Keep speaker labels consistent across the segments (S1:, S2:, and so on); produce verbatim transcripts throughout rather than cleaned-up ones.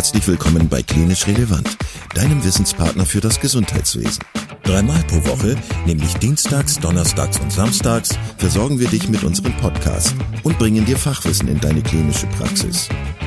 S1: Herzlich willkommen bei Klinisch Relevant, deinem Wissenspartner für das Gesundheitswesen. Dreimal pro Woche, nämlich dienstags, donnerstags und samstags, versorgen wir dich mit unserem Podcast und bringen dir Fachwissen in deine klinische Praxis.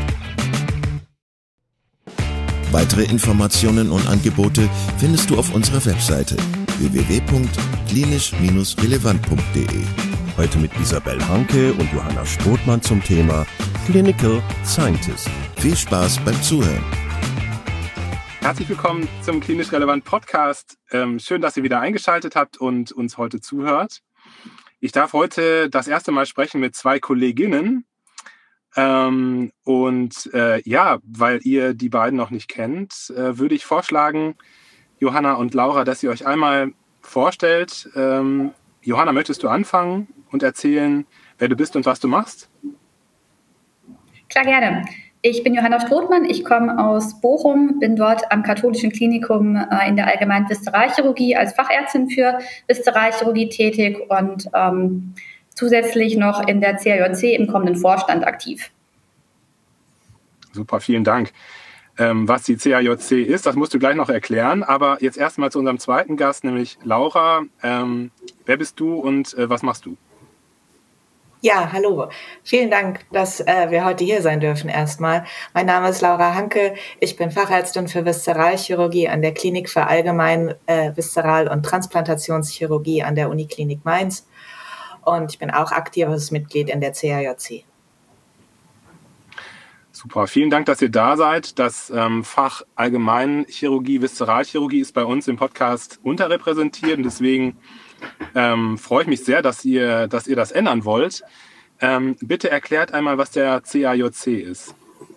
S1: Weitere Informationen und Angebote findest du auf unserer Webseite w w w punkt klinisch relevant punkt d e. Heute mit Isabel Hanke und Johanna Strothmann zum Thema Clinical Scientist. Viel Spaß beim Zuhören.
S2: Herzlich willkommen zum Klinisch Relevant Podcast. Ähm, schön, dass ihr wieder eingeschaltet habt und uns heute zuhört. Ich darf heute das erste Mal sprechen mit zwei Kolleginnen. Ähm, und äh, ja, weil ihr die beiden noch nicht kennt, äh, würde ich vorschlagen, Johanna und Laura, dass ihr euch einmal vorstellt. Ähm, Johanna, möchtest du anfangen und erzählen, wer du bist und was du machst?
S3: Klar, gerne. Ich bin Johanna Strothmann, ich komme aus Bochum, bin dort am Katholischen Klinikum äh, in der allgemeinen Viszeralchirurgie als Fachärztin für Viszeralchirurgie tätig und ähm, zusätzlich noch in der C A J C im kommenden Vorstand aktiv.
S2: Super, vielen Dank. Ähm, was die C A J C ist, das musst du gleich noch erklären, aber jetzt erstmal zu unserem zweiten Gast, nämlich Laura. Ähm, wer bist du und äh, was machst du?
S4: Ja, hallo. Vielen Dank, dass äh, wir heute hier sein dürfen erstmal. Mein Name ist Laura Hanke. Ich bin Fachärztin für Viszeralchirurgie an der Klinik für Allgemein äh, Viszeral- und Transplantationschirurgie an der Uniklinik Mainz. Und ich bin auch aktives Mitglied in der C A J C.
S2: Super, vielen Dank, dass ihr da seid. Das ähm, Fach Allgemeinchirurgie, Viszeralchirurgie ist bei uns im Podcast unterrepräsentiert und deswegen ähm, freue ich mich sehr, dass ihr, dass ihr das ändern wollt. Ähm, bitte erklärt einmal, was der C A J C ist.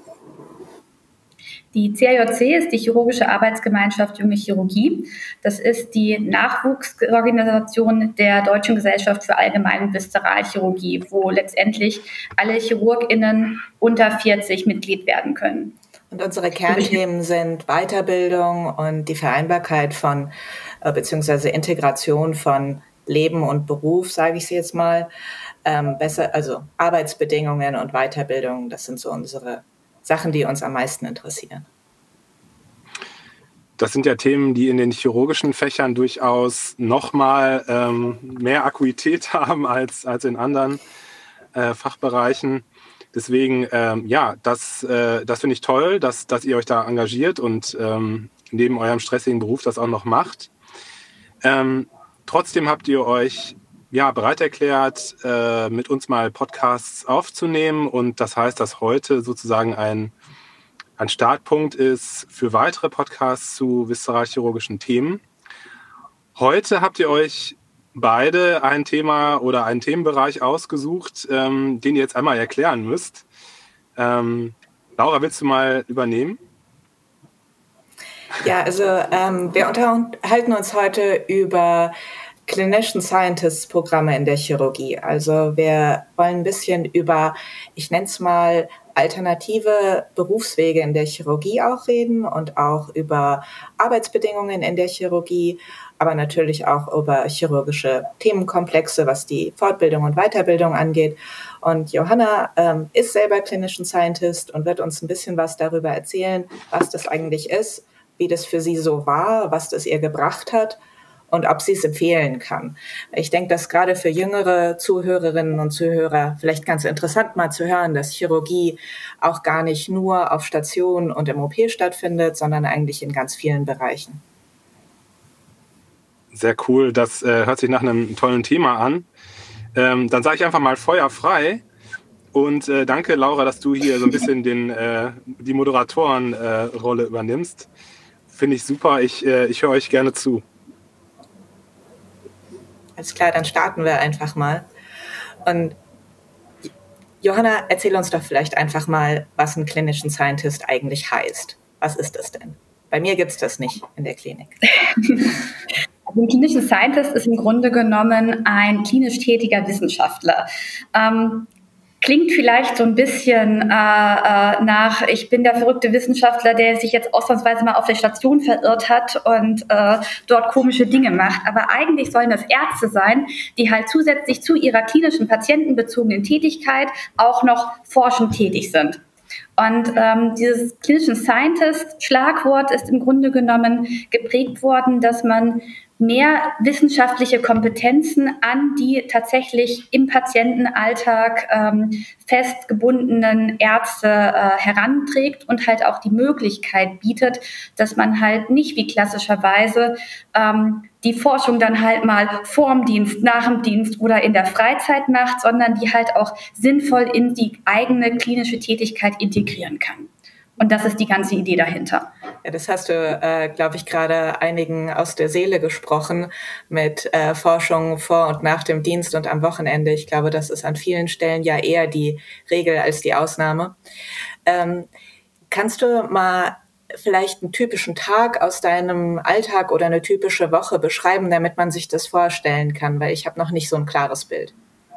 S3: Die C A J C ist die Chirurgische Arbeitsgemeinschaft Junge Chirurgie. Das ist die Nachwuchsorganisation der Deutschen Gesellschaft für Allgemeine Viszeralchirurgie, wo letztendlich alle ChirurgInnen unter vierzig Mitglied werden können.
S4: Und unsere Kernthemen sind Weiterbildung und die Vereinbarkeit von äh, beziehungsweise Integration von Leben und Beruf, sage ich jetzt mal. Ähm, besser, also Arbeitsbedingungen und Weiterbildung, das sind so unsere Sachen, die uns am meisten interessieren.
S2: Das sind ja Themen, die in den chirurgischen Fächern durchaus nochmal ähm, mehr Akuität haben als, als in anderen äh, Fachbereichen. Deswegen, ähm, ja, das, äh, das finde ich toll, dass, dass ihr euch da engagiert und ähm, neben eurem stressigen Beruf das auch noch macht. Ähm, trotzdem habt ihr euch ja, bereit erklärt, äh, mit uns mal Podcasts aufzunehmen. Und das heißt, dass heute sozusagen ein, ein Startpunkt ist für weitere Podcasts zu viszeralchirurgischen Themen. Heute habt ihr euch beide ein Thema oder einen Themenbereich ausgesucht, ähm, den ihr jetzt einmal erklären müsst. Ähm, Laura, willst du mal übernehmen?
S4: Ja, also ähm, wir unterhalten uns heute über Clinician Scientists Programme in der Chirurgie. Also wir wollen ein bisschen über, ich nenne es mal, alternative Berufswege in der Chirurgie auch reden und auch über Arbeitsbedingungen in der Chirurgie, aber natürlich auch über chirurgische Themenkomplexe, was die Fortbildung und Weiterbildung angeht. Und Johanna ähm, ist selber Clinician Scientist und wird uns ein bisschen was darüber erzählen, was das eigentlich ist, wie das für sie so war, was das ihr gebracht hat und ob sie es empfehlen kann. Ich denke, dass gerade für jüngere Zuhörerinnen und Zuhörer vielleicht ganz interessant mal zu hören, dass Chirurgie auch gar nicht nur auf Station und im O P stattfindet, sondern eigentlich in ganz vielen Bereichen.
S2: Sehr cool, das äh, hört sich nach einem tollen Thema an. Ähm, dann sage ich einfach mal Feuer frei und äh, danke, Laura, dass du hier so ein bisschen den, äh, die Moderatorenrolle äh, übernimmst. Finde ich super, ich, äh, ich höre euch gerne zu.
S4: Alles klar, dann starten wir einfach mal. Und Johanna, erzähl uns doch vielleicht einfach mal, was ein Clinician Scientist eigentlich heißt. Was ist das denn? Bei mir gibt es das nicht in der Klinik.
S3: Also ein Clinician Scientist ist im Grunde genommen ein klinisch tätiger Wissenschaftler. Ähm, Klingt vielleicht so ein bisschen äh, äh, nach, ich bin der verrückte Wissenschaftler, der sich jetzt ausnahmsweise mal auf der Station verirrt hat und äh, dort komische Dinge macht. Aber eigentlich sollen das Ärzte sein, die halt zusätzlich zu ihrer klinischen patientenbezogenen Tätigkeit auch noch forschend tätig sind. Und ähm, dieses Clinician Scientist-Schlagwort ist im Grunde genommen geprägt worden, dass man mehr wissenschaftliche Kompetenzen an die tatsächlich im Patientenalltag ähm, festgebundenen Ärzte äh, heranträgt und halt auch die Möglichkeit bietet, dass man halt nicht wie klassischerweise ähm, die Forschung dann halt mal vorm Dienst, nach dem Dienst oder in der Freizeit macht, sondern die halt auch sinnvoll in die eigene klinische Tätigkeit integrieren kann. Und das ist die ganze Idee dahinter.
S4: Ja, das hast du, äh, glaube ich, gerade einigen aus der Seele gesprochen mit äh, Forschung vor und nach dem Dienst und am Wochenende. Ich glaube, das ist an vielen Stellen ja eher die Regel als die Ausnahme. Ähm, kannst du mal vielleicht einen typischen Tag aus deinem Alltag oder eine typische Woche beschreiben, damit man sich das vorstellen kann? Weil ich habe noch nicht so ein klares Bild.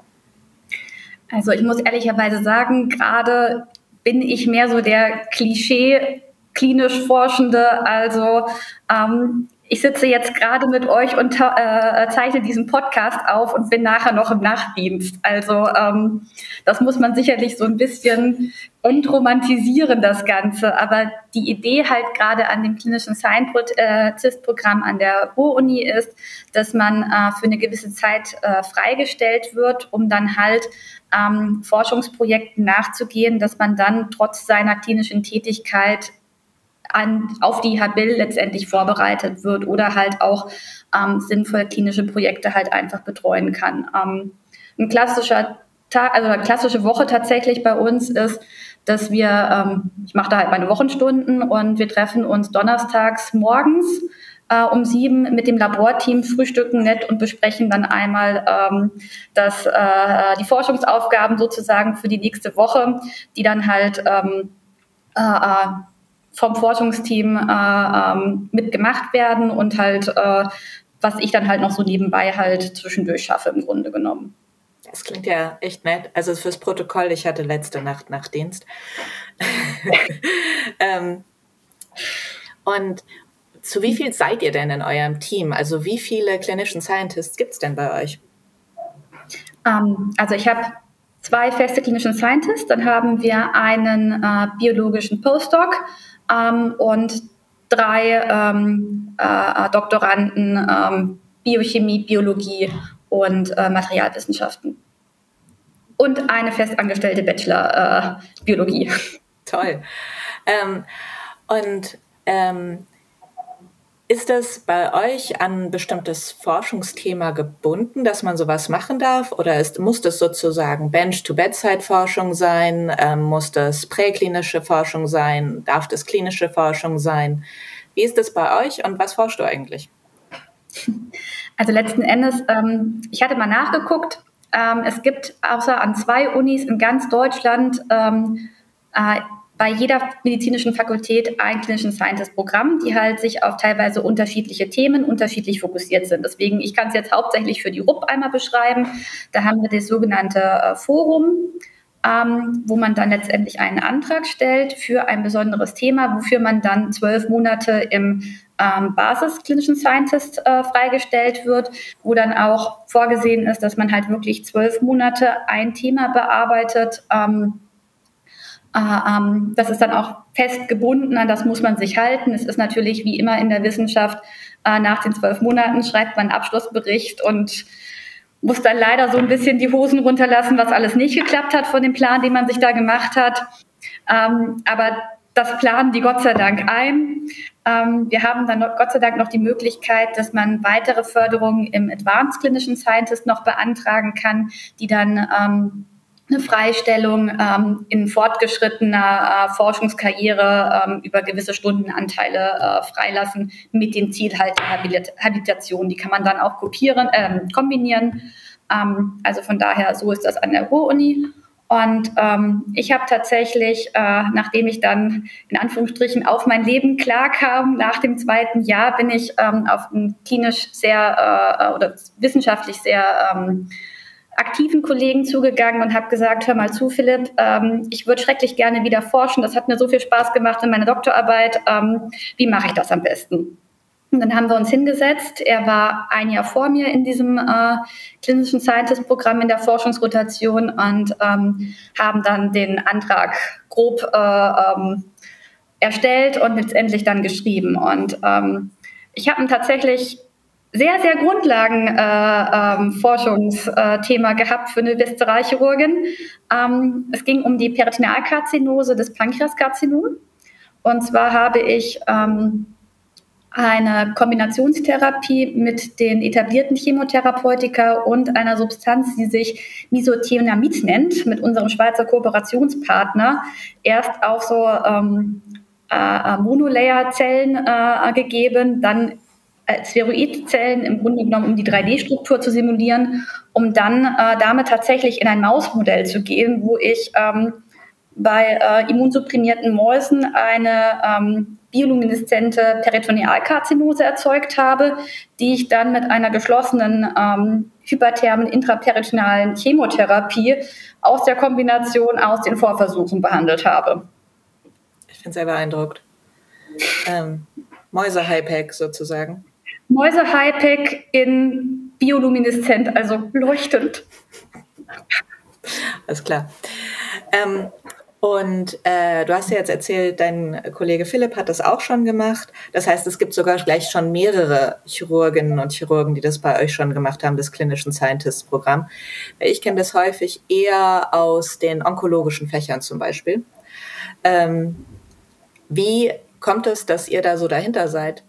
S3: Also ich muss ehrlicherweise sagen, gerade bin ich mehr so der Klischee klinisch Forschende. Also ähm, ich sitze jetzt gerade mit euch und äh, zeichne diesen Podcast auf und bin nachher noch im Nachtdienst. Also ähm, das muss man sicherlich so ein bisschen entromantisieren, das Ganze. Aber die Idee halt gerade an dem klinischen Scientist-Programm an der Ruhr-Uni ist, dass man äh, für eine gewisse Zeit äh, freigestellt wird, um dann halt ähm, Forschungsprojekten nachzugehen, dass man dann trotz seiner klinischen Tätigkeit an, auf die Habil letztendlich vorbereitet wird oder halt auch ähm, sinnvoll klinische Projekte halt einfach betreuen kann. Ähm, ein klassischer Tag, also eine klassische Woche tatsächlich bei uns ist, dass wir, ähm, ich mache da halt meine Wochenstunden und wir treffen uns donnerstags morgens äh, um sieben mit dem Laborteam, frühstücken nett und besprechen dann einmal ähm, das, äh, die Forschungsaufgaben sozusagen für die nächste Woche, die dann halt ähm, äh, vom Forschungsteam äh, ähm, mitgemacht werden und halt, äh, was ich dann halt noch so nebenbei halt zwischendurch schaffe im Grunde genommen.
S4: Das klingt ja echt nett. Also fürs Protokoll, ich hatte letzte Nacht Nachtdienst. ähm, und zu wie viel seid ihr denn in eurem Team? Also wie viele Clinician Scientists gibt es denn bei euch?
S3: Ähm, also ich habe zwei feste Clinician Scientists, dann haben wir einen äh, biologischen Postdoc ähm, und drei ähm, äh, Doktoranden ähm, Biochemie, Biologie und äh, Materialwissenschaften. Und eine festangestellte Bachelor äh, Biologie.
S4: Toll. Ähm, und ähm, ist das bei euch an ein bestimmtes Forschungsthema gebunden, dass man sowas machen darf? Oder ist, muss das sozusagen Bench-to-Bedside-Forschung sein? Ähm, muss das präklinische Forschung sein? Darf das klinische Forschung sein? Wie ist das bei euch und was forschst du eigentlich?
S3: Also letzten Endes, ähm, ich hatte mal nachgeguckt, ähm, es gibt außer an zwei Unis in ganz Deutschland ähm, äh, bei jeder medizinischen Fakultät ein Clinician Scientist-Programm, die halt sich auf teilweise unterschiedliche Themen unterschiedlich fokussiert sind. Deswegen, ich kann es jetzt hauptsächlich für die R U P einmal beschreiben. Da haben wir das sogenannte äh, Forum, ähm, wo man dann letztendlich einen Antrag stellt für ein besonderes Thema, wofür man dann zwölf Monate im ähm, Basis Clinician Scientist äh, freigestellt wird, wo dann auch vorgesehen ist, dass man halt wirklich zwölf Monate ein Thema bearbeitet. Ähm, äh, ähm, das ist dann auch fest gebunden, an das muss man sich halten. Es ist natürlich wie immer in der Wissenschaft, äh, nach den zwölf Monaten schreibt man einen Abschlussbericht und muss dann leider so ein bisschen die Hosen runterlassen, was alles nicht geklappt hat von dem Plan, den man sich da gemacht hat. Ähm, aber das planen die Gott sei Dank ein. Ähm, wir haben dann noch, Gott sei Dank noch die Möglichkeit, dass man weitere Förderungen im Advanced Clinician Scientist noch beantragen kann, die dann ähm, eine Freistellung ähm, in fortgeschrittener äh, Forschungskarriere ähm, über gewisse Stundenanteile äh, freilassen, mit dem Ziel halt der Habilit- Habilitation. Die kann man dann auch kopieren, ähm, kombinieren. Ähm, also von daher, so ist das an der Ruhr-Uni. Und ähm, ich habe tatsächlich, äh, nachdem ich dann in Anführungsstrichen auf mein Leben klarkam, nach dem zweiten Jahr bin ich ähm, auf einen klinisch sehr äh, oder wissenschaftlich sehr ähm, aktiven Kollegen zugegangen und habe gesagt, hör mal zu, Philipp, ähm, ich würde schrecklich gerne wieder forschen. Das hat mir so viel Spaß gemacht in meiner Doktorarbeit. Ähm, wie mache ich das am besten? Und dann haben wir uns hingesetzt. Er war ein Jahr vor mir in diesem äh, klinischen Scientist-Programm in der Forschungsrotation und ähm, haben dann den Antrag grob äh, ähm, erstellt und letztendlich dann geschrieben. Und ähm, ich habe ein tatsächlich sehr, sehr Grundlagen-Forschungsthema äh, ähm, gehabt für eine Viszeralchirurgin. Ähm, es ging um die Peritonealkarzinose des Pankreaskarzinom. Und zwar habe ich ähm, eine Kombinationstherapie mit den etablierten Chemotherapeutika und einer Substanz, die sich Mesothionamid nennt, mit unserem Schweizer Kooperationspartner, erst auf so ähm, äh, Monolayer-Zellen äh, gegeben, dann als Spheroidzellen im Grunde genommen, um die drei D-Struktur zu simulieren, um dann äh, damit tatsächlich in ein Mausmodell zu gehen, wo ich ähm, bei äh, immunsupprimierten Mäusen eine ähm, biolumineszente Peritonealkarzinose erzeugt habe, die ich dann mit einer geschlossenen ähm, hyperthermen intraperitonealen Chemotherapie aus der Kombination aus den Vorversuchen behandelt habe.
S4: Ich finde es sehr beeindruckt. Ähm, Mäuse-High-Pack sozusagen.
S3: Mäuse-High-Pack in biolumineszent, also leuchtend.
S4: Alles klar. Ähm, Und äh, du hast ja jetzt erzählt, dein Kollege Philipp hat das auch schon gemacht. Das heißt, es gibt sogar gleich schon mehrere Chirurginnen und Chirurgen, die das bei euch schon gemacht haben, das Clinician Scientist Programm. Ich kenne das häufig eher aus den onkologischen Fächern zum Beispiel. Ähm, wie kommt es, dass ihr da so dahinter seid?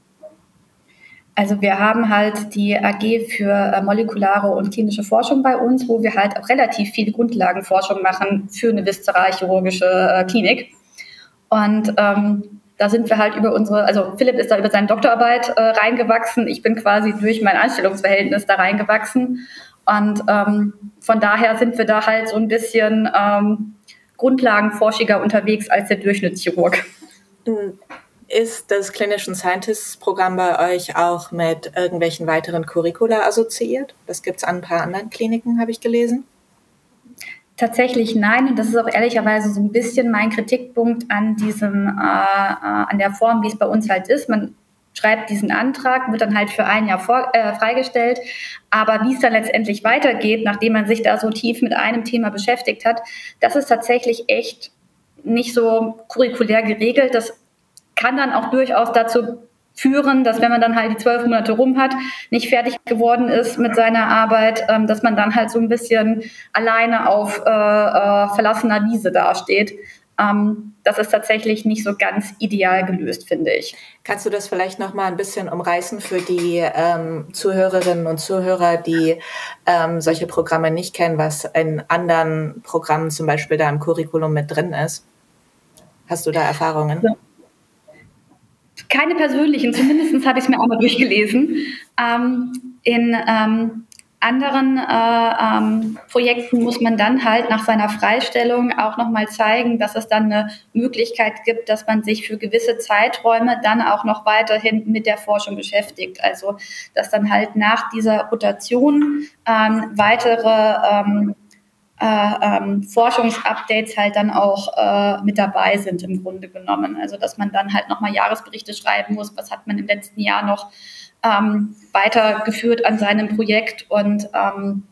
S3: Also wir haben halt die A G für äh, molekulare und klinische Forschung bei uns, wo wir halt auch relativ viel Grundlagenforschung machen für eine viszeralchirurgische äh, Klinik. Und ähm, da sind wir halt über unsere, also Philipp ist da über seine Doktorarbeit äh, reingewachsen. Ich bin quasi durch mein Anstellungsverhältnis da reingewachsen. Und ähm, von daher sind wir da halt so ein bisschen ähm, grundlagenforschiger unterwegs als der Durchschnittschirurg.
S4: Mhm. Ist das Clinician Scientists Programm bei euch auch mit irgendwelchen weiteren Curricula assoziiert? Das gibt es an ein paar anderen Kliniken, habe ich gelesen.
S3: Tatsächlich nein. Und das ist auch ehrlicherweise so ein bisschen mein Kritikpunkt an diesem, äh, an der Form, wie es bei uns halt ist. Man schreibt diesen Antrag, wird dann halt für ein Jahr vor, äh, freigestellt. Aber wie es dann letztendlich weitergeht, nachdem man sich da so tief mit einem Thema beschäftigt hat, das ist tatsächlich echt nicht so curriculär geregelt. Das kann dann auch durchaus dazu führen, dass wenn man dann halt die zwölf Monate rum hat, nicht fertig geworden ist mit seiner Arbeit, ähm, dass man dann halt so ein bisschen alleine auf äh, äh, verlassener Wiese dasteht. Ähm, das ist tatsächlich nicht so ganz ideal gelöst, finde ich.
S4: Kannst du das vielleicht noch mal ein bisschen umreißen für die ähm, Zuhörerinnen und Zuhörer, die ähm, solche Programme nicht kennen, was in anderen Programmen zum Beispiel da im Curriculum mit drin ist? Hast du da Erfahrungen?
S3: Ja. Keine persönlichen, zumindest habe ich es mir einmal durchgelesen. Ähm, in ähm, anderen äh, ähm, Projekten muss man dann halt nach seiner Freistellung auch nochmal zeigen, dass es dann eine Möglichkeit gibt, dass man sich für gewisse Zeiträume dann auch noch weiterhin mit der Forschung beschäftigt. Also dass dann halt nach dieser Rotation ähm, weitere ähm, Äh, ähm, Forschungsupdates halt dann auch äh, mit dabei sind im Grunde genommen. Also dass man dann halt nochmal Jahresberichte schreiben muss, was hat man im letzten Jahr noch ähm, weitergeführt an seinem Projekt und ähm,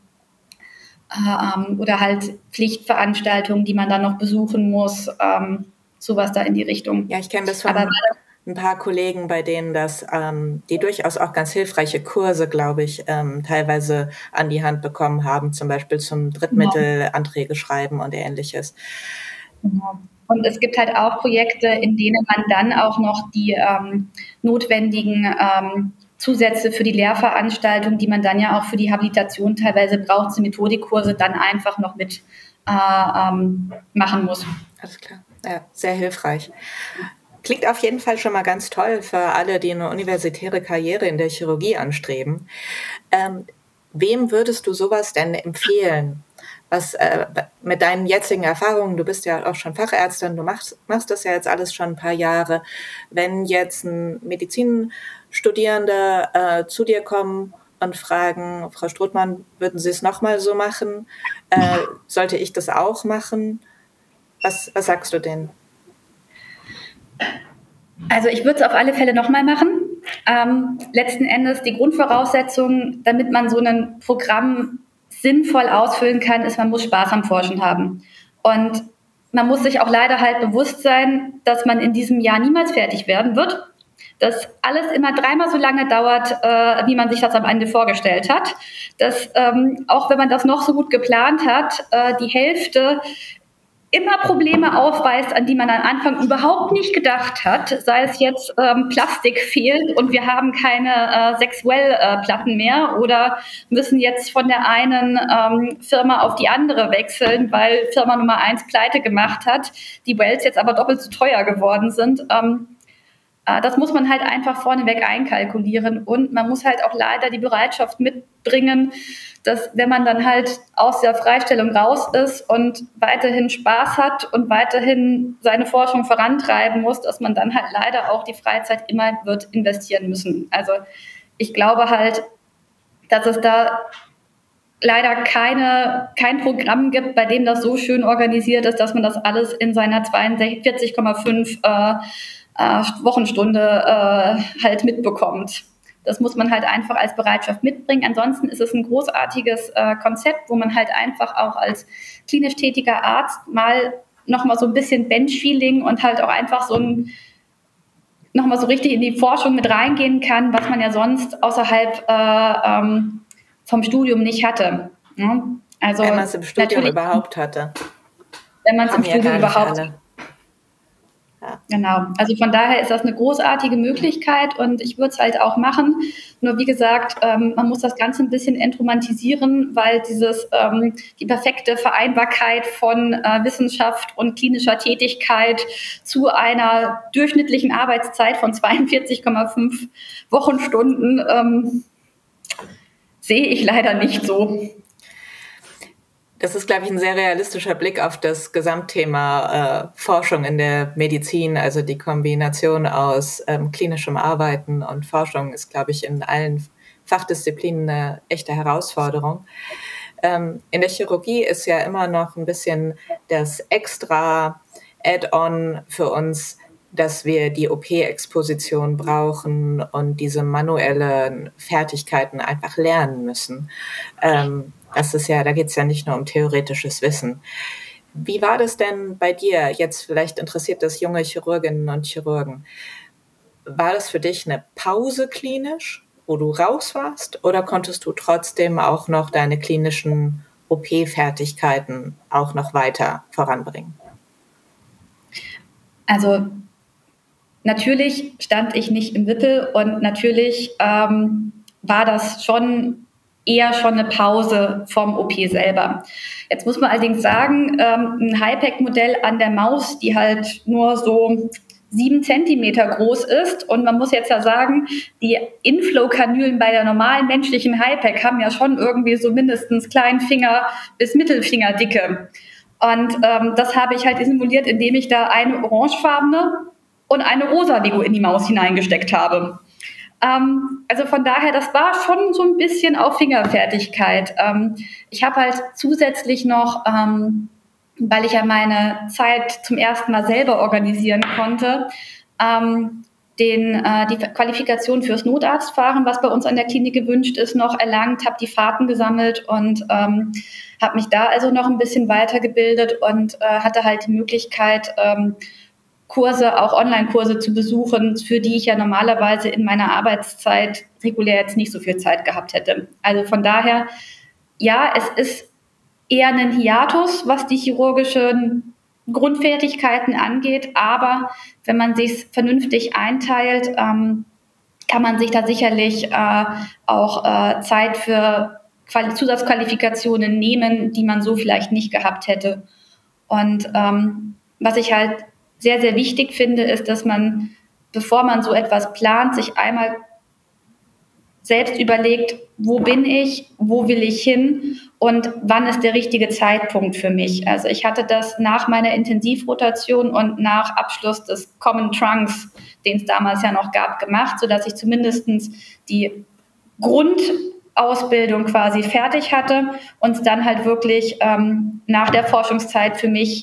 S3: äh, oder halt Pflichtveranstaltungen, die man dann noch besuchen muss, ähm, sowas da in die Richtung.
S4: Ja, ich kenne das von Aber, ein paar Kollegen, bei denen das, ähm, die durchaus auch ganz hilfreiche Kurse, glaube ich, ähm, teilweise an die Hand bekommen haben, zum Beispiel zum Drittmittelanträge schreiben und ähnliches.
S3: Genau. Und es gibt halt auch Projekte, in denen man dann auch noch die ähm, notwendigen ähm, Zusätze für die Lehrveranstaltung, die man dann ja auch für die Habilitation teilweise braucht, die Methodikkurse dann einfach noch mit äh, ähm, machen muss.
S4: Alles klar, ja, sehr hilfreich. Klingt auf jeden Fall schon mal ganz toll für alle, die eine universitäre Karriere in der Chirurgie anstreben. Ähm, wem würdest du sowas denn empfehlen? Was äh, mit deinen jetzigen Erfahrungen, du bist ja auch schon Fachärztin, du machst, machst das ja jetzt alles schon ein paar Jahre. Wenn jetzt ein Medizinstudierende äh, zu dir kommen und fragen, Frau Strothmann, würden Sie es nochmal so machen? Äh, sollte ich das auch machen? Was, was sagst du denen?
S3: Also ich würde es auf alle Fälle nochmal machen. Ähm, letzten Endes die Grundvoraussetzung, damit man so ein Programm sinnvoll ausfüllen kann, ist, man muss Spaß am Forschen haben. Und man muss sich auch leider halt bewusst sein, dass man in diesem Jahr niemals fertig werden wird, dass alles immer dreimal so lange dauert, äh, wie man sich das am Ende vorgestellt hat, dass ähm, auch wenn man das noch so gut geplant hat, äh, die Hälfte immer Probleme aufweist, an die man am Anfang überhaupt nicht gedacht hat, sei es jetzt ähm, Plastik fehlt und wir haben keine äh, sechs Well-Platten mehr oder müssen jetzt von der einen ähm, Firma auf die andere wechseln, weil Firma Nummer eins pleite gemacht hat, die Wells jetzt aber doppelt so teuer geworden sind. Ähm, äh, das muss man halt einfach vorneweg einkalkulieren und man muss halt auch leider die Bereitschaft mitbringen, dass wenn man dann halt aus der Freistellung raus ist und weiterhin Spaß hat und weiterhin seine Forschung vorantreiben muss, dass man dann halt leider auch die Freizeit immer wird investieren müssen. Also ich glaube halt, dass es da leider keine, kein Programm gibt, bei dem das so schön organisiert ist, dass man das alles in seiner zweiundvierzig Komma fünf äh, äh, Wochenstunde äh, halt mitbekommt. Das muss man halt einfach als Bereitschaft mitbringen. Ansonsten ist es ein großartiges äh, Konzept, wo man halt einfach auch als klinisch tätiger Arzt mal nochmal so ein bisschen Bench-Feeling und halt auch einfach so ein nochmal so richtig in die Forschung mit reingehen kann, was man ja sonst außerhalb äh, ähm, vom Studium nicht hatte. Ja? Also
S4: wenn man es im Studium überhaupt hatte.
S3: Wenn man es im Studium überhaupt hatte. Ja. Genau, also von daher ist das eine großartige Möglichkeit und ich würde es halt auch machen. Nur wie gesagt, ähm, man muss das Ganze ein bisschen entromantisieren, weil dieses ähm, die perfekte Vereinbarkeit von äh, Wissenschaft und klinischer Tätigkeit zu einer durchschnittlichen Arbeitszeit von zweiundvierzig Komma fünf Wochenstunden ähm, sehe ich leider nicht so.
S4: Das ist, glaube ich, ein sehr realistischer Blick auf das Gesamtthema äh, Forschung in der Medizin. Also die Kombination aus ähm, klinischem Arbeiten und Forschung ist, glaube ich, in allen Fachdisziplinen eine echte Herausforderung. Ähm, in der Chirurgie ist ja immer noch ein bisschen das extra Add-on für uns, dass wir die O P-Exposition brauchen und diese manuellen Fertigkeiten einfach lernen müssen. Ähm, Das ist ja, da geht es ja nicht nur um theoretisches Wissen. Wie war das denn bei dir? Jetzt vielleicht interessiert das junge Chirurginnen und Chirurgen. War das für dich eine Pause klinisch, wo du raus warst, oder konntest du trotzdem auch noch deine klinischen O P-Fertigkeiten auch noch weiter voranbringen?
S3: Also natürlich stand ich nicht im Wippel und natürlich ähm, war das schon eher schon eine Pause vom O P selber. Jetzt muss man allerdings sagen, ähm, ein Hypack-Modell an der Maus, die halt nur so sieben Zentimeter groß ist und man muss jetzt ja sagen, die Inflow-Kanülen bei der normalen menschlichen Hypack haben ja schon irgendwie so mindestens Kleinfinger- bis Mittelfingerdicke. Und ähm, das habe ich halt simuliert, indem ich da eine orangefarbene und eine rosa Lego in die Maus hineingesteckt habe. Ähm, also von daher, das war schon so ein bisschen auf Fingerfertigkeit. Ähm, ich habe halt zusätzlich noch, ähm, weil ich ja meine Zeit zum ersten Mal selber organisieren konnte, ähm, den, äh, die Qualifikation fürs Notarztfahren, was bei uns an der Klinik gewünscht ist, noch erlangt, habe die Fahrten gesammelt und ähm, habe mich da also noch ein bisschen weitergebildet und äh, hatte halt die Möglichkeit, ähm, Kurse, auch Online-Kurse zu besuchen, für die ich ja normalerweise in meiner Arbeitszeit regulär jetzt nicht so viel Zeit gehabt hätte. Also von daher, ja, es ist eher ein Hiatus, was die chirurgischen Grundfertigkeiten angeht, aber wenn man sich vernünftig einteilt, ähm, kann man sich da sicherlich äh, auch äh, Zeit für Quali- Zusatzqualifikationen nehmen, die man so vielleicht nicht gehabt hätte. Und ähm, was ich halt sehr, sehr wichtig finde, ist, dass man, bevor man so etwas plant, sich einmal selbst überlegt, wo bin ich, wo will ich hin und wann ist der richtige Zeitpunkt für mich. Also ich hatte das nach meiner Intensivrotation und nach Abschluss des Common Trunks, den es damals ja noch gab, gemacht, sodass ich zumindest die Grundausbildung quasi fertig hatte und dann halt wirklich ähm, nach der Forschungszeit für mich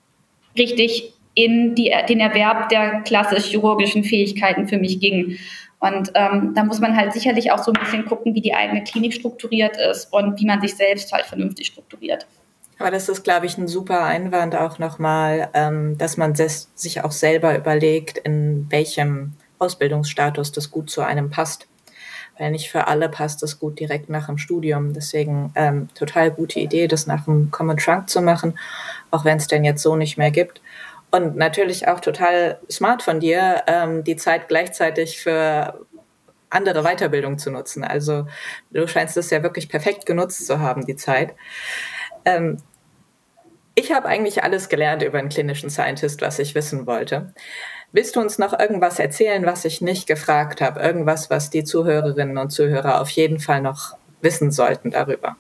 S3: richtig in die, den Erwerb der klassisch chirurgischen Fähigkeiten für mich ging. Und ähm, da muss man halt sicherlich auch so ein bisschen gucken, wie die eigene Klinik strukturiert ist und wie man sich selbst halt vernünftig strukturiert.
S4: Aber das ist, glaube ich, ein super Einwand auch nochmal, ähm, dass man ses- sich auch selber überlegt, in welchem Ausbildungsstatus das gut zu einem passt. Weil nicht für alle passt das gut direkt nach dem Studium. Deswegen ähm, total gute Idee, das nach dem Common Trunk zu machen, auch wenn es denn jetzt so nicht mehr gibt. Und natürlich auch total smart von dir, ähm, die Zeit gleichzeitig für andere Weiterbildung zu nutzen. Also du scheinst es ja wirklich perfekt genutzt zu haben, die Zeit. Ähm, ich habe eigentlich alles gelernt über einen klinischen Scientist, was ich wissen wollte. Willst du uns noch irgendwas erzählen, was ich nicht gefragt habe? Irgendwas, was die Zuhörerinnen und Zuhörer auf jeden Fall noch wissen sollten darüber?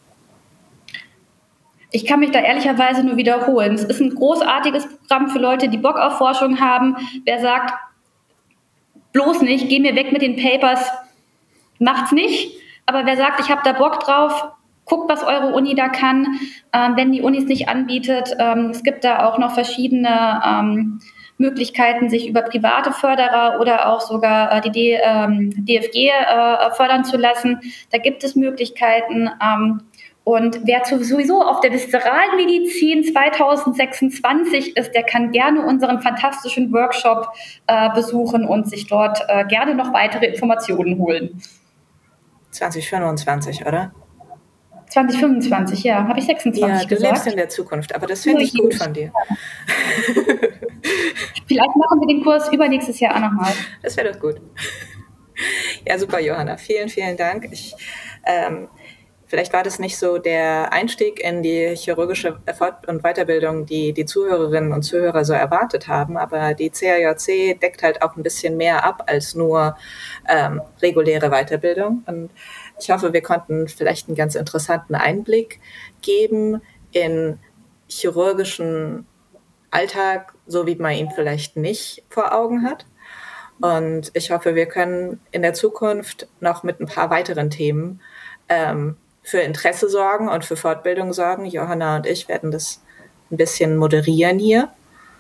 S3: Ich kann mich da ehrlicherweise nur wiederholen. Es ist ein großartiges Programm für Leute, die Bock auf Forschung haben. Wer sagt, bloß nicht, geh mir weg mit den Papers, macht's nicht. Aber wer sagt, ich habe da Bock drauf, guckt, was eure Uni da kann, ähm, wenn die Uni es nicht anbietet. Ähm, es gibt da auch noch verschiedene ähm, Möglichkeiten, sich über private Förderer oder auch sogar äh, die D, ähm, D F G äh, fördern zu lassen. Da gibt es Möglichkeiten. Ähm, und wer sowieso auf der Viszeralmedizin zwanzig sechsundzwanzig ist, der kann gerne unseren fantastischen Workshop äh, besuchen und sich dort äh, gerne noch weitere Informationen holen.
S4: zwanzig fünfundzwanzig, oder?
S3: zwanzig fünfundzwanzig, ja. Habe ich sechsundzwanzig
S4: Ja, du
S3: gesagt?
S4: lebst in der Zukunft, aber das finde ich gut von dir.
S3: Vielleicht machen wir den Kurs übernächstes Jahr auch nochmal.
S4: Das wäre doch gut. Ja, super, Johanna. Vielen, vielen Dank. Ich, ähm, vielleicht war das nicht so der Einstieg in die chirurgische Fort- und Weiterbildung, die die Zuhörerinnen und Zuhörer so erwartet haben, aber die C A J C deckt halt auch ein bisschen mehr ab als nur ähm, reguläre Weiterbildung. Und ich hoffe, wir konnten vielleicht einen ganz interessanten Einblick geben in chirurgischen Alltag, so wie man ihn vielleicht nicht vor Augen hat. Und ich hoffe, wir können in der Zukunft noch mit ein paar weiteren Themen ähm, für Interesse sorgen und für Fortbildung sorgen. Johanna und ich werden das ein bisschen moderieren hier.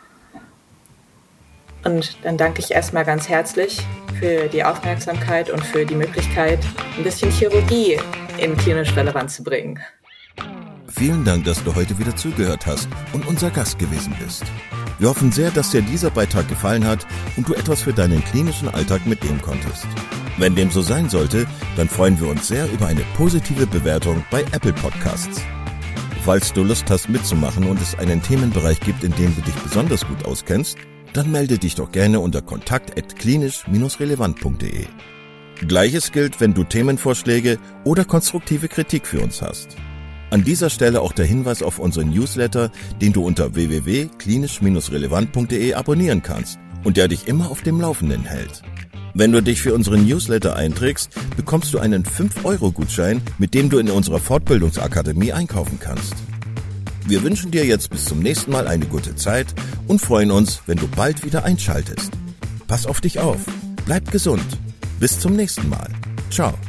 S4: Und dann danke ich erstmal ganz herzlich für die Aufmerksamkeit und für die Möglichkeit, ein bisschen Chirurgie in klinisch relevant zu bringen.
S1: Vielen Dank, dass du heute wieder zugehört hast und unser Gast gewesen bist. Wir hoffen sehr, dass dir dieser Beitrag gefallen hat und du etwas für deinen klinischen Alltag mitnehmen konntest. Wenn dem so sein sollte, dann freuen wir uns sehr über eine positive Bewertung bei Apple Podcasts. Falls du Lust hast mitzumachen und es einen Themenbereich gibt, in dem du dich besonders gut auskennst, dann melde dich doch gerne unter kontakt at klinisch relevant punkt de. Gleiches gilt, wenn du Themenvorschläge oder konstruktive Kritik für uns hast. An dieser Stelle auch der Hinweis auf unseren Newsletter, den du unter w w w punkt klinisch relevant punkt de abonnieren kannst und der dich immer auf dem Laufenden hält. Wenn du dich für unseren Newsletter einträgst, bekommst du einen fünf Euro Gutschein, mit dem du in unserer Fortbildungsakademie einkaufen kannst. Wir wünschen dir jetzt bis zum nächsten Mal eine gute Zeit und freuen uns, wenn du bald wieder einschaltest. Pass auf dich auf, bleib gesund. Bis zum nächsten Mal. Ciao.